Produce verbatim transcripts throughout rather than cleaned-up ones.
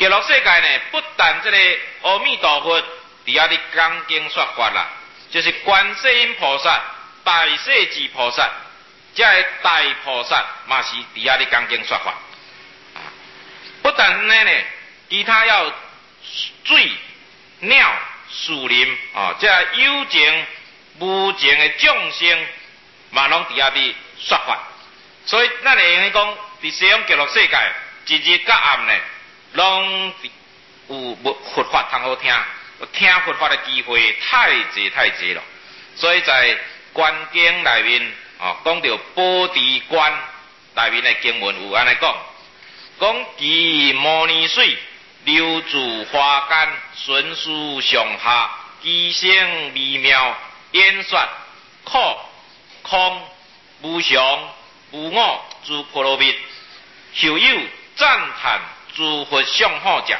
极乐世界呢，不但这个阿弥陀佛伫遐咧讲经说法啦，就是观世音菩萨、大势至菩萨，这个大菩萨嘛是伫遐咧讲经说法。不但呢呢，其他要水、鸟、树林啊，这有情、无情的众生，嘛拢伫遐咧说法。所以咱会用讲，伫西方极乐世界，一日甲暗呢，拢有佛法通好听，听佛法的机会太济太济了。所以在观经内面，哦，讲到波提观内面的经文有安尼讲，讲其摩尼水流注花间，顺序上下，机声微妙，演说苦空无常。无我诸婆罗蜜，后有赞叹诸佛相好者。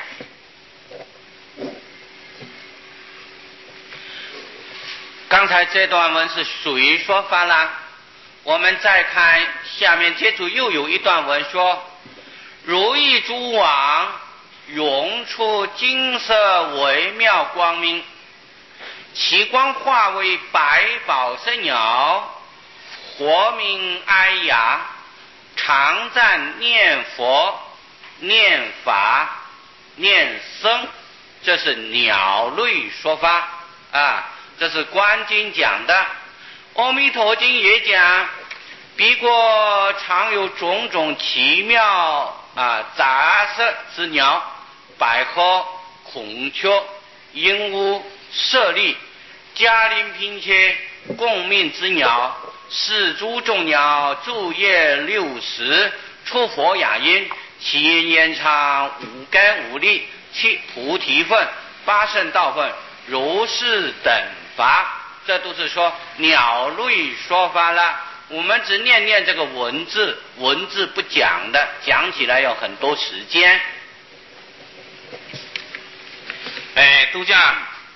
刚才这段文是属于说法啦。我们再看下面，接着又有一段文说：如意珠网涌出金色微妙光明，其光化为百宝生鸟。活命哀雅，常赞念佛、念法、念僧，这是鸟类说法啊。这是观经讲的。阿弥陀经也讲，彼国常有种种奇妙啊杂色之鸟，百合、孔雀、鹦鹉、舍利、嘉陵频伽、共命之鸟。是诸众鸟昼夜六时，出佛雅音，其音延长五根五力，七菩提分，八圣道分，如是等法。这都是说鸟类说法了。我们只念念这个文字，文字不讲的，讲起来要很多时间。 诶，拄则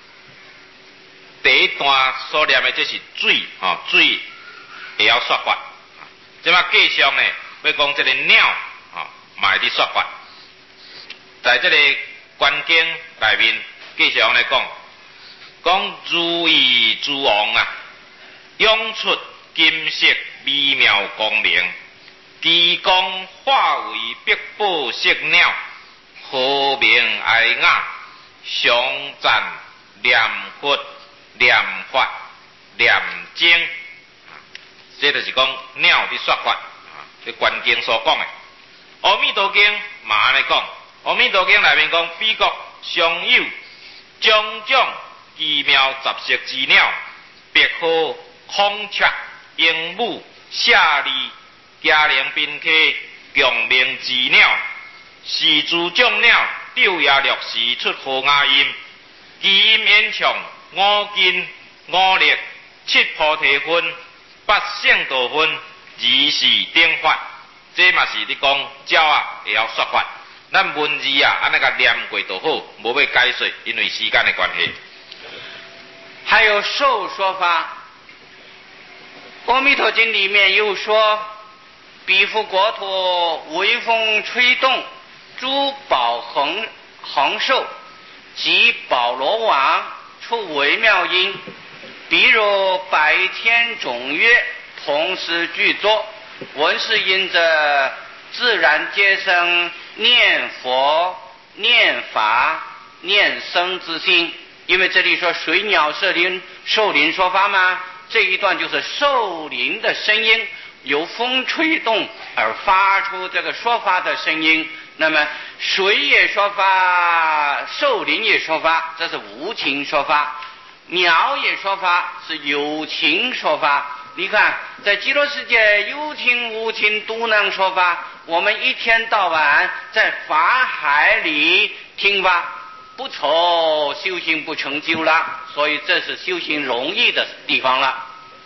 第一段所念的这是水啊，水。会晓说法，即摆继续呢，要讲这个鸟啊，嘛会伫说法。在这个观经内面，继续来讲，讲如意珠王啊，涌出金色微妙光明，其光化为百宝色鸟，和鸣哀雅，常赞念佛、念法、念经。这就是讲鸟的说法啊，这观经所讲的。阿弥陀经嘛安尼讲，阿弥陀经内面讲，彼国常有种种奇妙杂色之鸟，白鹤、孔雀、鹦鹉、舍利、嘉陵宾客、共鸣之鸟，是诸种鸟昼夜六时出和雅音，其音延长五根五力，七菩提分。八圣道分，二是定法，这嘛是你讲鸟啊会晓说法。咱文字啊，安尼个念过就好，无要解说，因为时间的关系。 还有兽说法，《阿弥陀经》里面又说：彼复国土微风吹动，诸宝恒恒寿，及宝罗王出微妙音。比如百天种乐，同时具作，闻是因着自然皆生念佛、念法、念僧之心。因为这里说水鸟射灵兽灵说法嘛，这一段就是兽灵的声音，由风吹动而发出这个说法的声音。那么水也说法，兽灵也说法，这是无情说法。鸟也说法，是有情说法。你看在极乐世界有情无情都能说法，我们一天到晚在法海里听法，不愁修行不成就了，所以这是修行容易的地方了。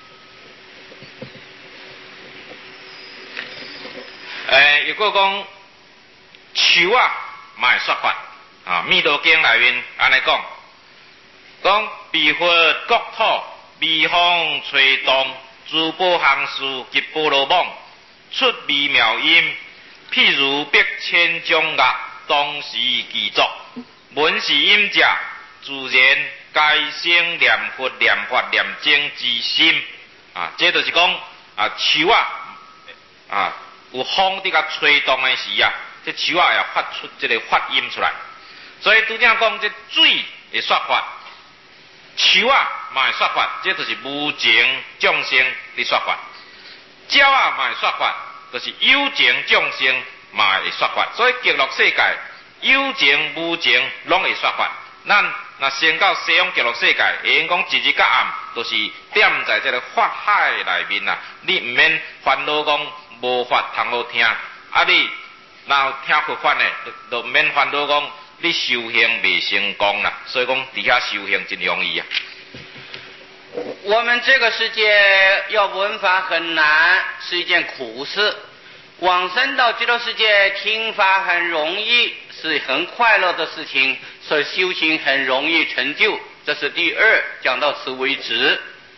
诶，如果讲树啊，嘛会说法啊，《弥陀经》内面安尼讲。讲彼佛国土，微风吹动，诸宝行树及波罗网，出微妙音，譬如百千种乐， 当时记作，文是音者，自然该生念佛、念法、念经之心啊。这就是讲啊，树啊啊有风伫甲吹动的时啊，这树啊也发出这个发音出来。所以拄则讲这水会说法，树啊嘛会说法，这就是无情众生的说法。鸟啊嘛会说法，就是有情众生嘛会说法。所以极乐世界有情无情拢会说法。咱若先到西方极乐世界，会用讲一日到暗，都、就是点在这个法海内面啊。你毋免烦恼讲无法通好听，啊你若有听佛法呢，就毋免烦恼讲你修行未成功啦。所以讲伫遐修行真容易啊。 我们这个世界要闻法很难，是一件苦事。往生到极乐世界听法很容易，是很快乐的事情，所以修行很容易成就。这是第二，讲到此为止。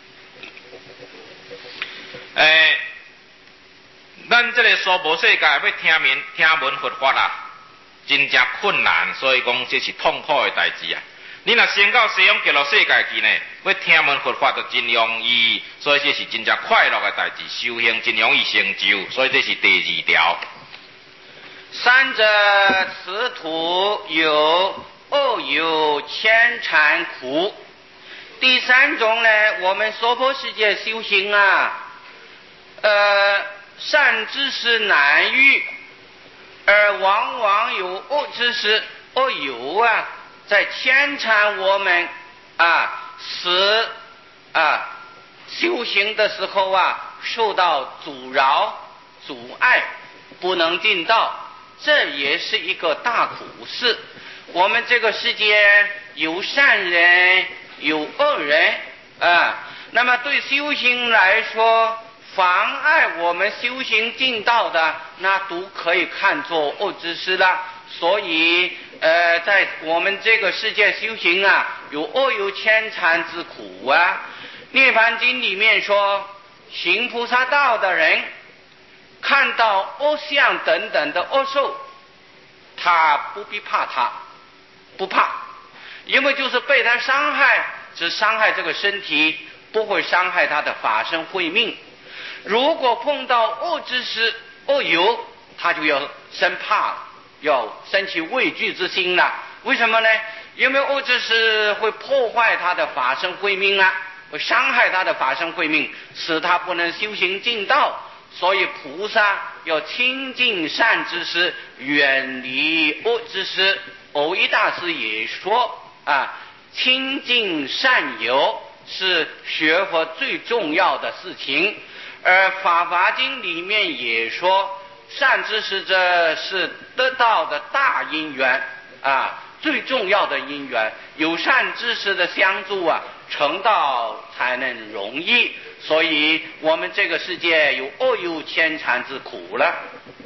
诶，咱这个娑婆世界要听闻听闻佛法啊，真正困难，所以讲这是痛苦的代志啊。你若先到西方极乐世界去呢，要听闻佛法就真容易，所以这是真正快乐的代志，修行真容易成就，所以这是第二条。 三者此土有恶有牵缠苦。第三种呢，我们娑婆世界修行啊，呃，善知识难遇，而往往有恶知识、恶有啊，在牵缠我们啊，使啊修行的时候啊受到阻扰、阻碍，不能进道，这也是一个大苦事。我们这个世界有善人，有恶人啊，那么对修行来说，妨碍我们修行进道的，那都可以看作恶知识了。所以呃，在我们这个世界修行啊，有恶有牵缠之苦啊。涅槃经里面说，行菩萨道的人看到恶相等等的恶兽，他不必怕他，不怕，因为就是被他伤害，只伤害这个身体，不会伤害他的法身慧命。如果碰到恶知识、恶有，他就要生怕了，要生起畏惧之心了。为什么呢？因为恶知识会破坏他的法身慧命啊，会伤害他的法身慧命，使他不能修行进道。所以菩萨要亲近善知识，远离恶知识。藕益大师也说啊，亲近善友是学佛最重要的事情。而法华经里面也说，善知识者是得道的大因缘啊，最重要的因缘。有善知识的相助啊，成道才能容易。所以我们这个世界有恶有牵缠之苦了。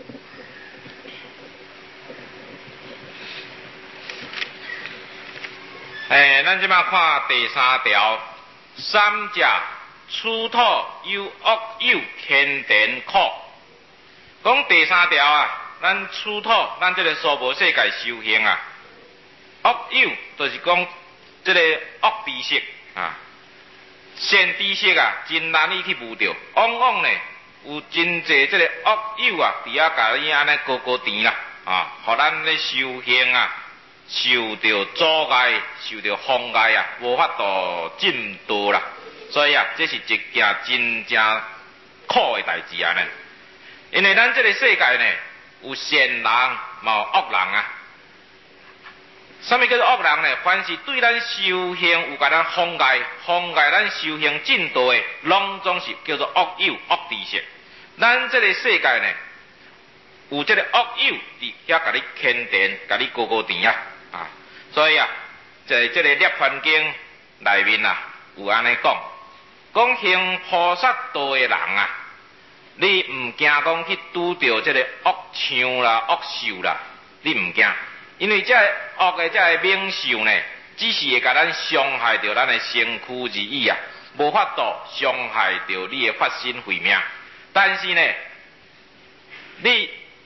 诶，咱即摆看第三条，三者出土有恶有牵连苦。讲第三条啊，咱出土，咱这个娑婆世界修行啊，恶有就是讲这个恶知识啊，善知识啊，真难以去悟到。往往呢，有真济这个恶有啊，伫遐甲你安尼高高甜啦，啊，互咱咧修行啊，受到阻碍，受到妨碍啊，无法度进道啦。所以啊，这是一件真正苦的代志啊呢。因为咱这个世界呢，有善人，嘛有恶人啊。什么叫做恶人呢？凡是对咱修行有甲咱妨碍、妨碍咱修行进道的，拢总是叫做恶有、恶知识。咱这个世界呢，有这个恶有伫遐甲你牵连，甲你高高甜啊啊！所以啊，在这个《涅槃经》内面啊，有安尼讲，讲行菩萨道的人啊，你唔惊讲去拄到这个恶相啦、恶兽啦，你唔惊。因为这恶的这个冥兽呢，只是会甲咱伤害到咱的身躯而已啊，无法度伤害到你的法身慧命。但是呢，你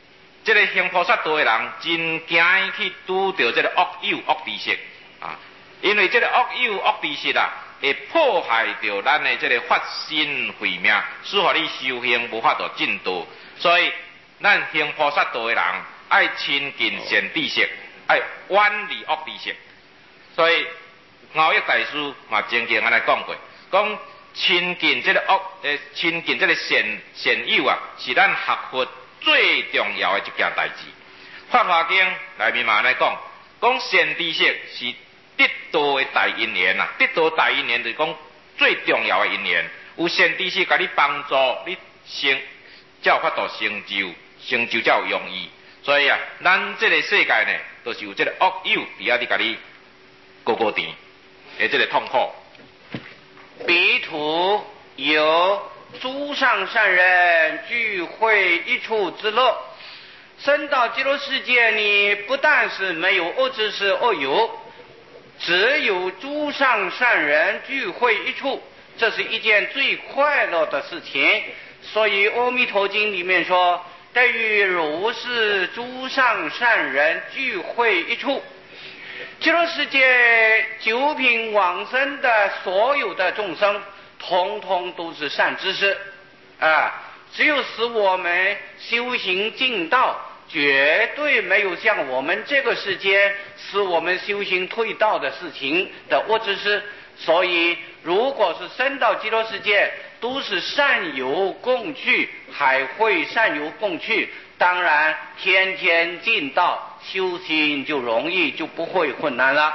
这个行菩萨道的人真惊去拄到这个恶友恶知识啊，因为这个恶友恶知识啊，会破坏到咱的这个法身慧命，使互你修行无法度进度。所以，咱行菩萨道的人爱亲近善知识，爱远离恶知识。所以，熬益大师嘛曾经安尼讲过，讲亲近这个恶，诶，亲近这个善善友啊，是咱学佛最重要的一件代志。法华经内面嘛安尼讲，讲善知识是得道的大因缘啊，得道大因缘就是讲最重要的因缘。有善知识甲你帮助，你成才有法度成就，成就才有容易。所以啊，咱这个世界呢，都、就是有这个恶友伫遐伫甲你勾勾甜，诶，这个痛苦。 彼土有诸上善人聚会一处之乐。生到极乐世界里，不但是没有恶知识恶友，只有诸上善人聚会一处，这是一件最快乐的事情。所以《阿弥陀经》里面说，对于如是诸上善人聚会一处，极乐世界九品往生的所有的众生，统统都是善知识啊！只有使我们修行进道，绝对没有像我们这个世界使我们修行退道的事情的恶知识。所以，如果是升到极乐世界，都是善友共去，还会善友共去。当然，天天进道，修行就容易，就不会困难了。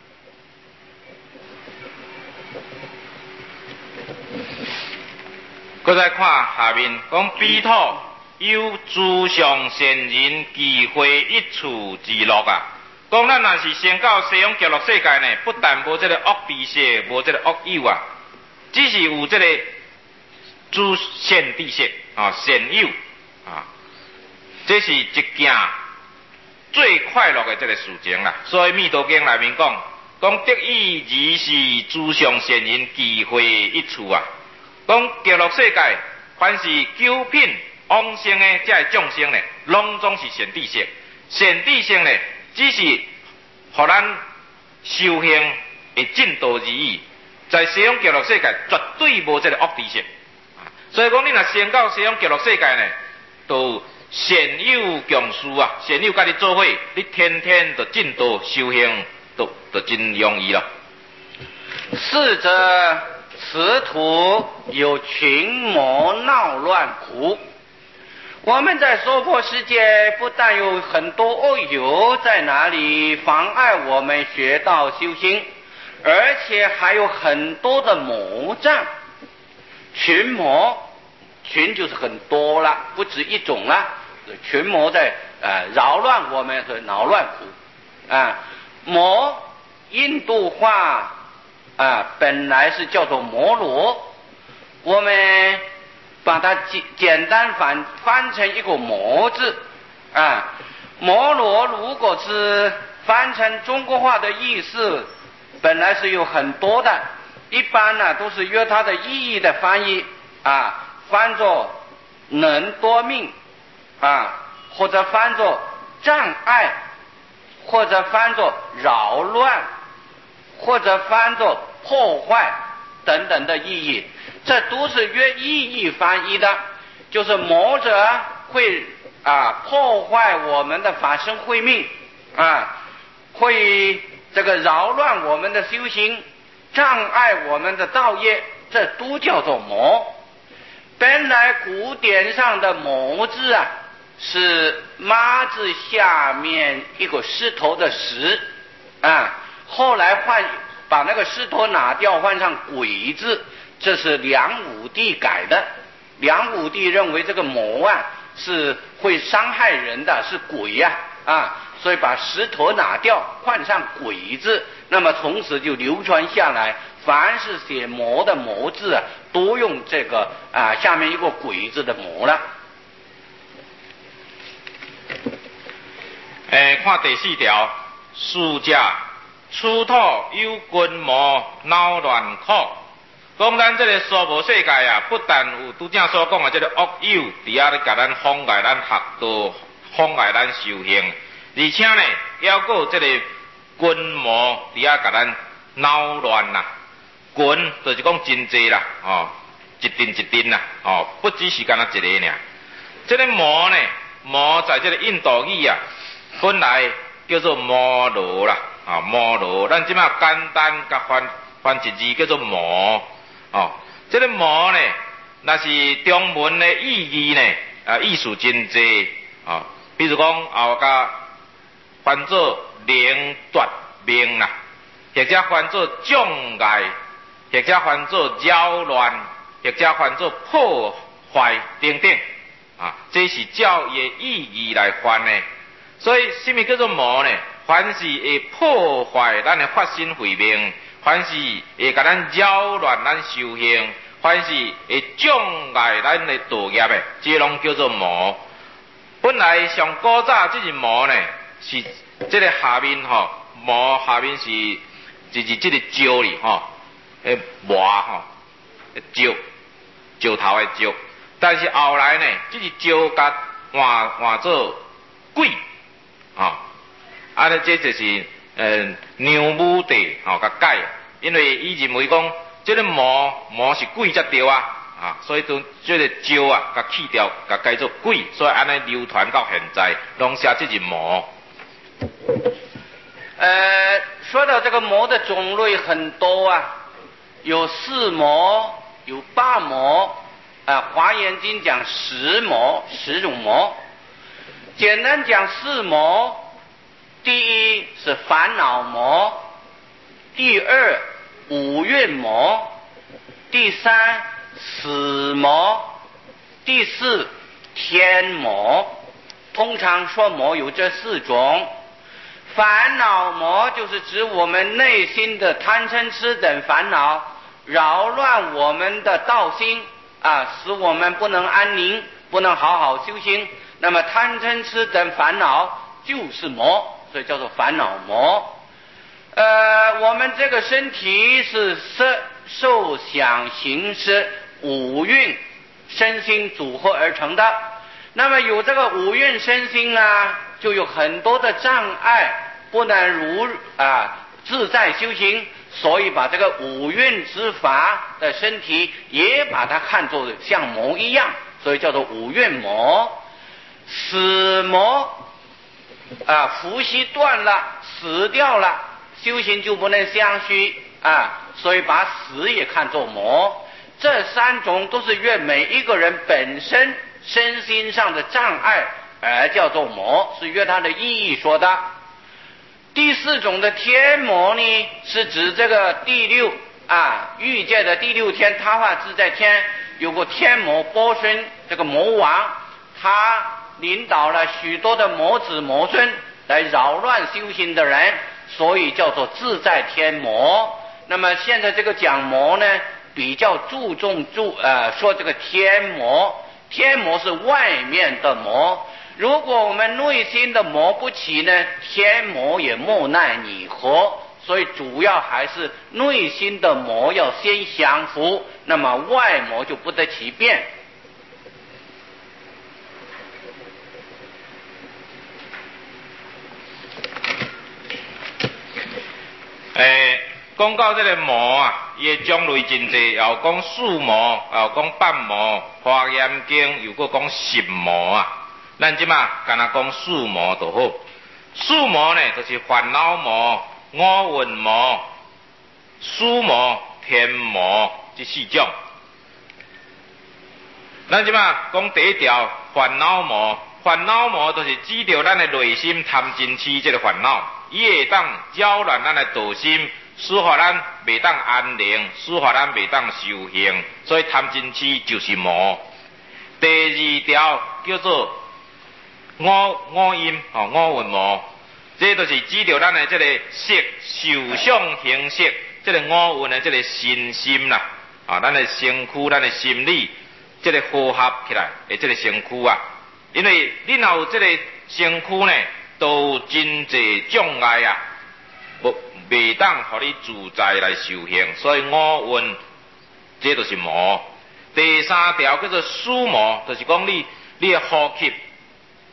搁再看下面，讲彼土有诸上善人聚会一处之乐啊。讲咱若是先到西方极乐世界呢，不但无这个恶知识，无这个恶友啊，只是有这个诸善知识啊，善友啊，这是一件最快乐的这个事情啦。所以《弥陀经》内面讲，讲得意而是诸上善人聚会一处啊。讲极乐世界，凡是九品往生的这些众生呢，拢总是善知识。善知识呢，只是互咱修行的进度而已。在西方极乐世界，绝对无这个恶知识。所以讲，你若先到西方极乐世界呢，都善友共事啊，善友甲你做伙，你天天就进度修行，都都真容易了。 是则此土有群魔闹乱苦。我们在娑婆世界，不但有很多恶友在哪里妨碍我们学道修行，而且还有很多的魔障。群魔，群就是很多了，不止一种了。群魔在呃扰乱我们和恼乱苦啊。魔，印度话啊本来是叫做摩罗，我们把它简简单翻翻成一个魔字啊。摩罗如果是翻成中国话的意思，本来是有很多的，一般呢都是约它的意义的翻译啊，翻作能多命啊，或者翻作障碍，或者翻作扰乱，或者翻作破坏等等的意义。这都是约意义翻译的，就是魔者会啊破坏我们的法身慧命啊，会这个扰乱我们的修行，障碍我们的道业，这都叫做魔。本来古典上的魔字啊，是妈字下面一个石头的石啊，后来换把那个石头拿掉，换上鬼字，这是梁武帝改的。梁武帝认为这个魔啊是会伤害人的，是鬼呀 啊, 啊，所以把石头拿掉，换上鬼字，那么从此就流传下来，凡是写魔的魔字啊，都用这个啊下面一个鬼字的魔了。 诶，看第四条，书家出土有群魔恼乱苦。讲咱这个娑婆世界啊，不但有拄正所讲的这个恶友伫遐咧甲咱妨碍咱学道妨碍咱修行，而且呢，还有这个群魔伫遐甲咱扰乱啦。群就是讲真济啦，哦，一阵一阵啦，哦，不只是干那一个尔。这个魔呢，魔在这个印度语啊，本来叫做摩罗啦，啊、哦，摩罗，咱即马简单甲翻翻一字叫做魔，哦，这个魔呢，那是中文的意义呢，啊，意思真济，啊、哦，比如讲后甲翻做灵夺命啦，或者翻做障碍。或者翻做扰乱，或者翻做破坏等等，啊，这是照伊的意义来翻的。所以，什么叫做魔呢？凡是会破坏咱的法身慧命，凡是会甲咱扰乱咱修行，凡是会障碍咱的道业的，这拢叫做魔。本来上古早这是魔呢，是这个下面吼，魔下面是就是这个招哩吼。诶，魔吼，石石头的石，但是后来呢，这是石甲换换做鬼，吼，啊，咧这就是呃牛母地吼甲改，因为伊认为讲，这个魔魔是鬼才对啊，啊，所以都这个石啊，甲去掉，甲改做鬼，所以安尼流传到现在，拢写这是魔。 呃，说到这个魔的种类很多啊。有四魔，有八魔，啊，《华严经》讲十魔，十种魔。简单讲四魔，第一是烦恼魔，第二五蕴魔，第三死魔，第四天魔。通常说魔有这四种。烦恼魔就是指我们内心的贪嗔痴等烦恼，扰乱我们的道心啊，使我们不能安宁，不能好好修行。那么贪嗔痴等烦恼就是魔，所以叫做烦恼魔。呃，我们这个身体是色受想行识五蕴身心组合而成的。那么有这个五蕴身心啊，就有很多的障碍，不能如啊自在修行，所以把这个五蕴之法的身体也把它看作像魔一样，所以叫做五蕴魔。死魔啊，伏羲断了，死掉了，修行就不能相续啊，所以把死也看作魔。这三种都是越每一个人本身身心上的障碍而叫做魔，是约它的意义说的。第四种的天魔呢，是指这个第六啊欲界的第六天他化自在天有个天魔波孙，这个魔王他领导了许多的魔子魔孙来扰乱修行的人，所以叫做自在天魔。那么现在这个讲魔呢，比较注重注呃说这个天魔，天魔是外面的魔。如果我们内心的魔不起呢，天魔也莫奈你何。所以主要还是内心的魔要先降服，那么外魔就不得其便。 诶，讲到这个魔啊，伊的种类真济，又讲四魔，又讲八魔，华严经又搁讲十魔啊。咱即马干那讲四魔就好。四魔呢，就是烦恼魔、五蕴魔、死魔、天魔这四种。咱即马讲第一条烦恼魔，烦恼魔就是指着咱的内心贪嗔痴这个烦恼，伊会当扰乱咱的道心，使予咱袂当安宁，使予咱袂当修行，所以贪嗔痴就是魔。第二条叫做五五阴哦，五蕴魔，这就是指着咱的这个色、受、想、行、识，这个五蕴的这个身心啦，啊，咱的身躯、咱的心理，这个合合起来的这个身躯啊，因为你若有这个身躯呢，都有真济障碍啊，无袂当互你自在来修行，所以五蕴这就是魔。第三条叫做死魔，就是讲你你的呼吸。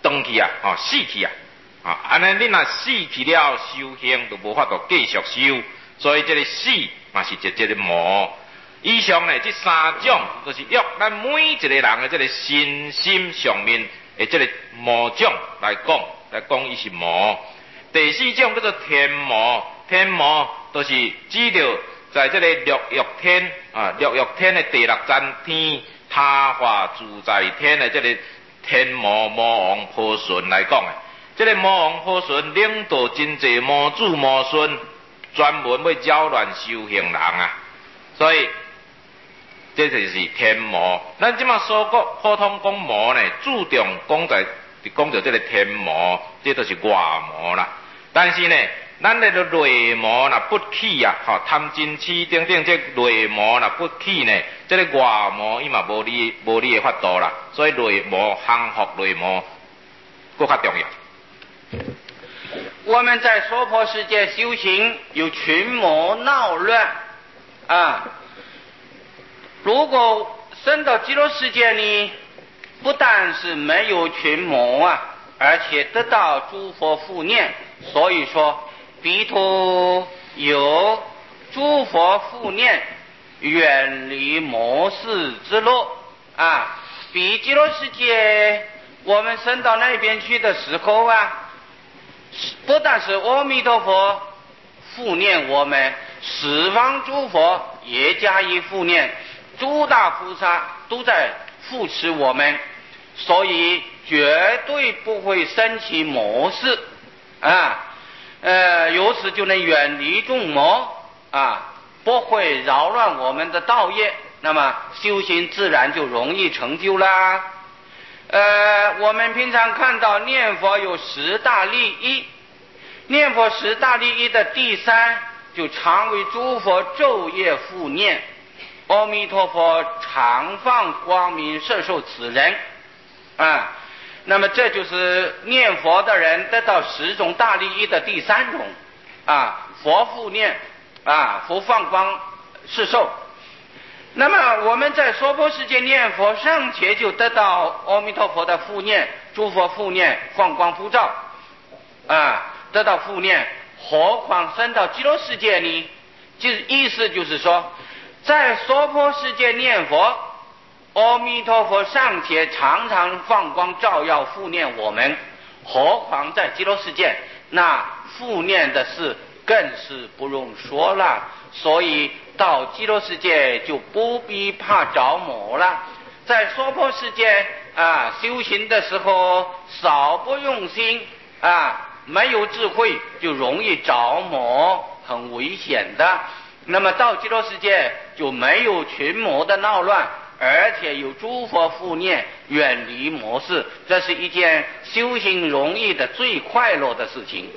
断去啊，吼、哦、死去啊，啊，安尼你若死去了，修行就无法度继续修，所以这个死嘛是一这个魔。以上呢，这三种就是约咱每一个人的这个身心上面的这个魔种来讲，来讲伊是魔。第四种叫做天魔，天魔就是指着在这个六欲天啊，六欲天的第六层天，他化自在天的这个天魔魔王婆孙来讲的。这个魔王婆孙领导真济魔子魔孙，专门要扰乱修行人啊，所以。这就是天魔。咱即马所讲普通讲魔呢，注重讲在讲到这个天魔，这都是外魔啦。但是呢，咱那个内魔若不起啊，吼贪嗔痴等等这内魔若不起呢，这个外魔伊嘛无你无你的法度啦。所以内魔降服内魔，更较重要。 我们在娑婆世界修行，有群魔闹乱啊。如果升到极乐世界呢，不但是没有群魔啊，而且得到诸佛护念。所以说，彼土有诸佛护念，远离魔事之乐啊。比极乐世界，我们升到那边去的时候啊，不但是阿弥陀佛护念我们，十方诸佛也加以护念。诸大菩萨都在扶持我们，所以绝对不会生起魔事啊，呃，由此就能远离众魔啊，不会扰乱我们的道业，那么修行自然就容易成就啦。呃，我们平常看到念佛有十大利益，念佛十大利益的第三，就常为诸佛昼夜护念。阿弥陀佛常放光明摄受此人啊，那么这就是念佛的人得到十种大利益的第三种啊，佛护念啊，佛放光摄受。那么我们在娑婆世界念佛，尚且就得到阿弥陀佛的护念，诸佛护念，放光普照啊，得到护念，何况升到极乐世界呢？就意思就是说，在娑婆世界念佛，阿弥陀佛尚且常常放光照耀护念我们，何况在极乐世界，那护念的事更是不用说了。所以到极乐世界就不必怕着魔了。在娑婆世界啊，修行的时候少不用心啊，没有智慧就容易着魔，很危险的。那么到极乐世界就没有群魔的闹乱，而且有诸佛护念，远离魔事，这是一件修行容易的最快乐的事情。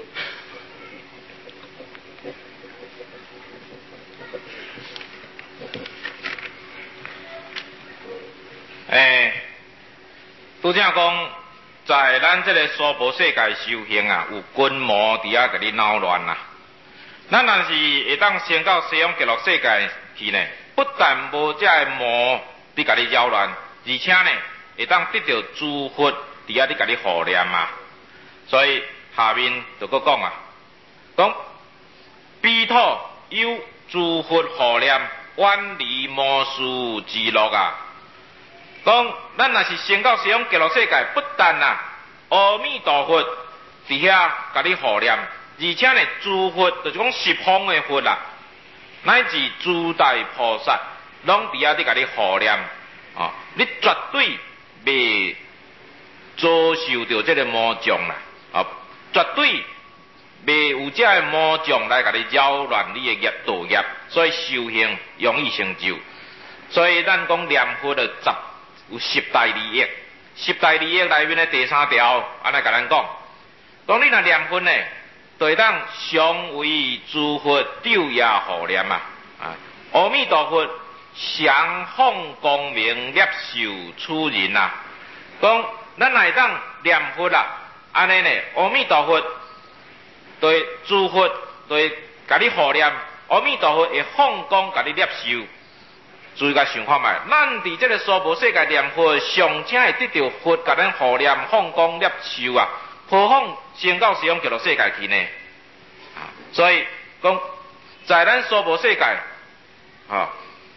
诶，拄则讲，在咱这个娑婆世界修行啊，有群魔伫遐甲你闹乱啊。咱若是会当升到西方极乐世界去呢，不但无这个魔伫甲你扰乱，而且呢，会当得到诸佛伫遐伫甲你护念啊。所以下面就搁讲啊，讲彼土有诸佛护念，远离魔事之乐啊。讲咱若是升到西方极乐世界，不但啊，阿弥陀佛伫遐甲你护念。而且呢，诸佛就是讲十方的佛啦，乃至诸大菩萨，拢伫遐伫甲你护念啊，你绝对袂遭受到这个魔障啦，啊，绝对袂有这个魔障来甲你扰乱你的业道业，所以修行容易成就。所以咱讲念佛的十有十大利益，十大利益内面的第三条，安尼甲咱讲，讲你若念佛呢，就会当常为诸佛昼夜护念啊！啊，阿弥陀佛常放光明摄受此人啊！讲咱来当念佛啦，安尼呢，阿弥陀佛对诸佛对甲你护念，阿弥陀佛会放光甲你摄受， 注意甲想看卖，咱伫这个娑婆世界念佛，上请会得到佛甲咱护念、放光、摄受啊，何况升到西方极乐世界去呢？啊，所以讲在咱娑婆世界，啊，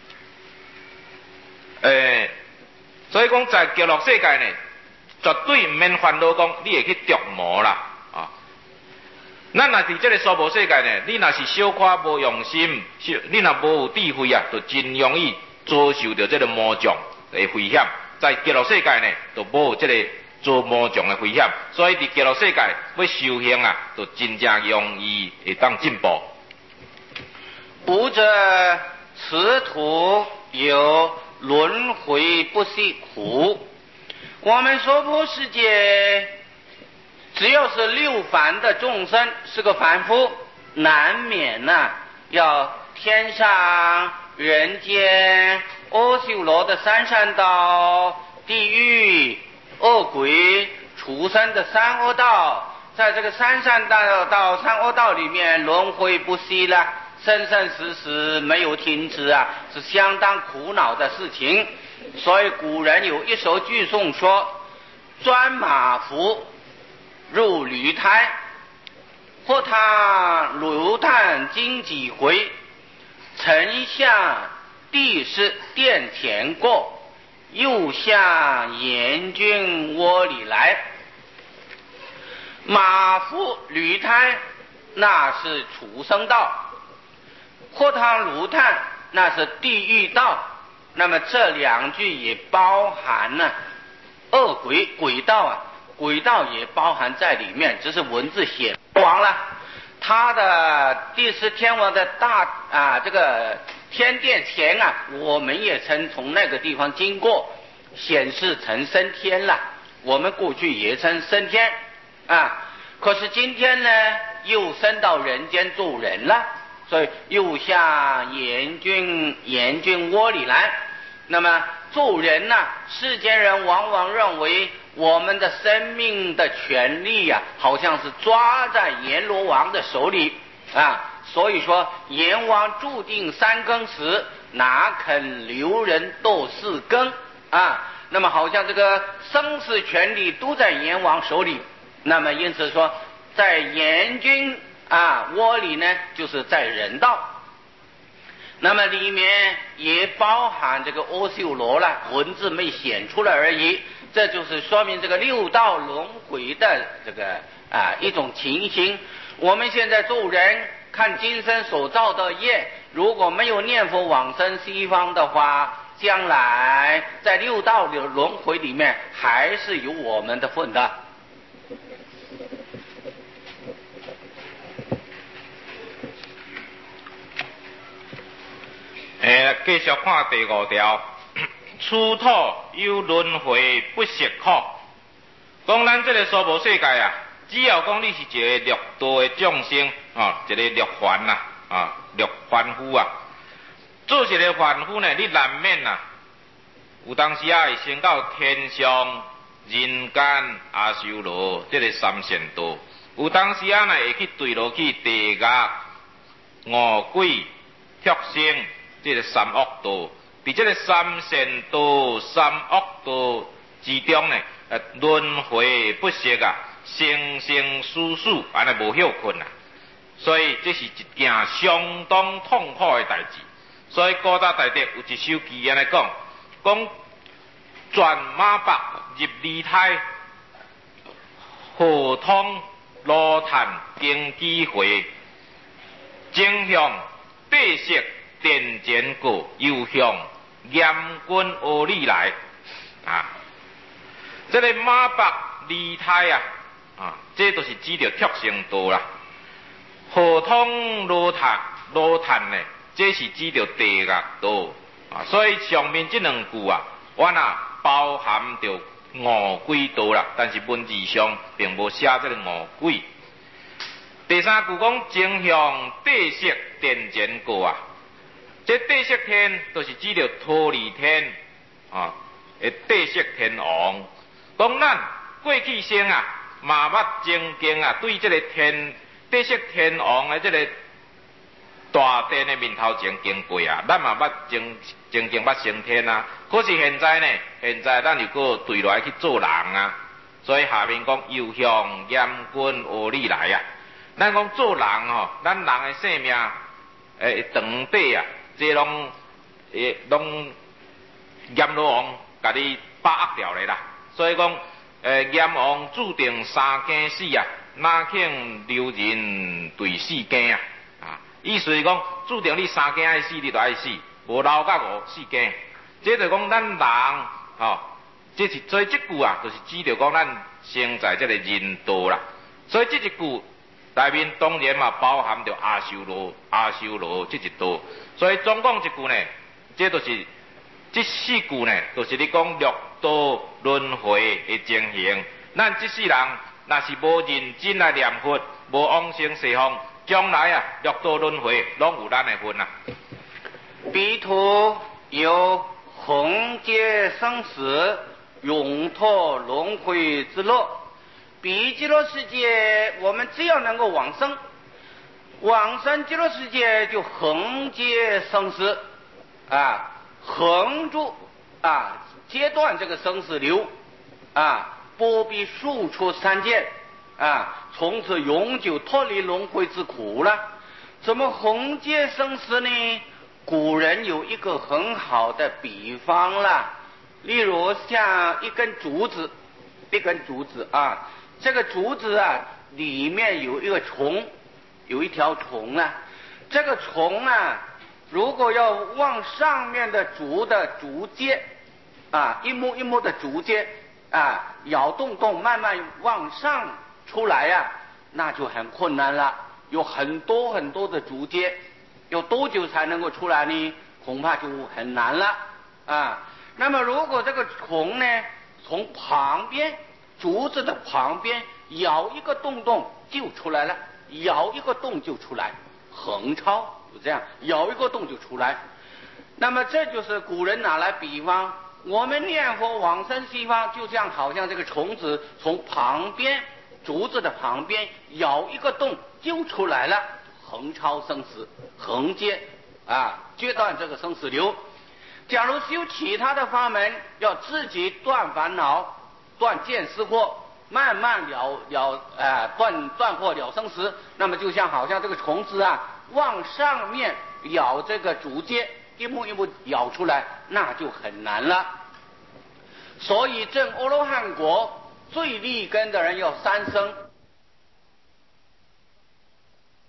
诶、欸，所以讲在极乐世界呢，绝对毋免烦恼讲你会去着魔啦，啊。咱若伫这个娑婆世界呢，你若是小可无用心，你若无有智慧啊，就真容易遭受到这个魔障的危险。在极乐世界呢，就无有这个遭魔障的危险，所以伫极乐世界要修行啊，就真正容易会当进步。 吾者此土有轮回不息苦。我们娑婆世界，只要是六凡的众生是个凡夫，难免呢、啊、要天上、人间、阿修罗的三善道、地狱、恶鬼、畜生的三恶道，在这个三善道到三恶道里面轮回不息了，生生死死没有停止啊，是相当苦恼的事情。所以古人有一首句颂说：钻马服入驴胎，或他如探经几回，曾向地势殿前过，又向阎君窝里来。马服驴胎那是畜生道，或他如探那是地狱道。那么这两句也包含了恶鬼鬼道啊，鬼道也包含在里面，只是文字写完了。他的第十天王的大啊这个天殿前啊，我们也曾从那个地方经过，显示成升天了。我们过去也曾升天啊，可是今天呢又升到人间做人了，所以又向阎君阎君窝里来。那么做人呢、啊，世间人往往认为我们的生命的权利呀、啊，好像是抓在阎罗王的手里啊。所以说，阎王注定三更死，哪肯留人斗四更啊？那么好像这个生死权利都在阎王手里。那么因此说，在阎君啊窝里呢，就是在人道。那么里面也包含这个阿修罗了，文字没显出来而已。这就是说明这个六道轮回的这个啊一种情形。我们现在做人看今生所造的业，如果没有念佛往生西方的话，将来在六道的轮回里面还是有我们的份的。 诶，继续看第五条，此土有轮回不息苦。讲咱这个娑婆世界啊，只要讲你是一个六道的众生啊，一个六凡呐啊，六凡夫啊，做一个凡夫呢，你难免呐、啊，有当时啊会升到天上、人间、阿修罗这个三善道，有当时啊呢会去坠落去地狱、恶鬼、畜生。这个三恶道，伫这个三善道、三恶道之中呢，呃，轮回不息啊，生生死死，安尼无休困啊。所以这是一件相当痛苦的代志。所以古早大德有一首偈安尼讲，讲转马北入泥胎，河通罗炭经几回，正向地色。殿前过，又向阎君窝里来啊！这个马北泥胎啊，啊，这都是指着畜生道啦。河通罗炭罗炭呢，这是指着地狱道啊。所以上面这两句啊，我啊包含着恶鬼道啦，但是文字上并无写这个恶鬼。第三句讲正向地色殿前过啊。这地色天就是指着忉利天啊，诶，地色天王。讲咱过去生啊，嘛捌精经啊，对这个天地色天王的这个大殿的面头前经过啊，咱嘛捌曾曾经捌升天啊。可是现在呢，现在咱又搁对落来去做人啊，所以下面讲又向严君何里来啊？咱讲做人吼，咱人的性命诶长短啊，这拢诶拢阎罗王甲你把握掉咧啦。所以讲诶阎王注定三更死啊，哪肯留人对四更啊？啊，意思是讲注定你三更爱死，你就爱死，无留甲五四更。这就讲咱人吼、哦，这是所以这句啊，就是指着讲咱生在这个人道啦。所以这一句内面当然嘛包含着阿修罗、阿修罗这一道。所以总讲一句呢，这就是这四句呢，就是你讲六道轮回的情形。咱这世人若是无认真来念佛，无往生西方，将来啊六道轮回拢有咱的份啊。 彼土有横劫生死，永脱轮回之乐。彼极乐世界，我们只要能够往生，往生极乐世界就横劫生死啊，横住啊，截断这个生死流啊，不必数出三界啊，从此永久脱离轮回之苦了。怎么横劫生死呢？古人有一个很好的比方啦，例如像一根竹子，一根竹子啊，这个竹子啊里面有一个虫，有一条虫啊，这个虫啊如果要往上面的竹的竹节啊，一木一木的竹节啊，咬动动慢慢往上出来啊，那就很困难了，有很多很多的竹节，有多久才能够出来呢？恐怕就很难了啊。那么如果这个虫呢，从旁边竹子的旁边咬一个洞洞就出来了，咬一个洞就出来，横超就这样，咬一个洞就出来。那么这就是古人拿来比方，我们念佛往生西方，就像好像这个虫子从旁边竹子的旁边咬一个洞就出来了，横超生死，横截啊，截断这个生死流。假如修其他的法门，要自己断烦恼、断见思惑，慢慢了了呃断断惑了生死，那么就像好像这个虫子啊，往上面咬这个竹节，一幕一幕咬出来，那就很难了。所以证阿罗汉果最利根的人要三生，